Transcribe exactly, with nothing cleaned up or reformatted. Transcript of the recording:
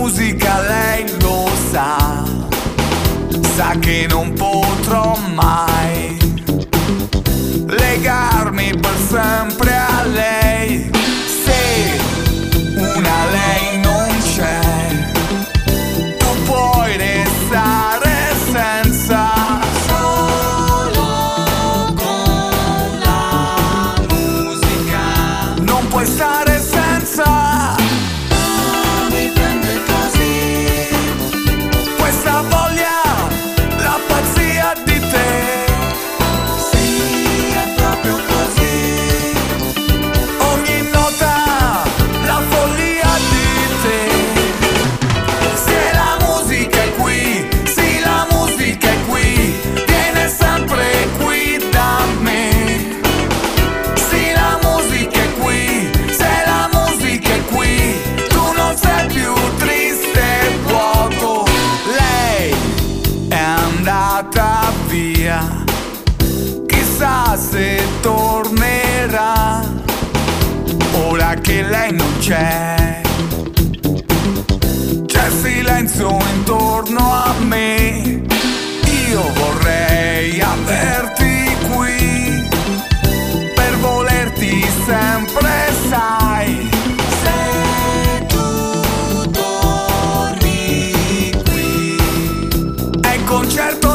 musica lei lo sa, sa che non potrò mai legarmi per sempre a lei. Se una lei non c'è, tu puoi restare senza. Solo con la musica non puoi stare senza. Mi prende così questa voglia, la pazzia di te. Sì, è proprio così. Ogni nota, la follia di te. Se la musica è qui, sì, la musica è qui, viene sempre qui da me. Sì, la musica è qui, se la musica è qui, tu non sei più triste e vuoto. Lei è andata via, chissà se tornerà. Ora che lei non c'è, c'è silenzio intorno a me. Io vorrei averti qui per volerti sempre, sai. Se tu torni qui, è il concerto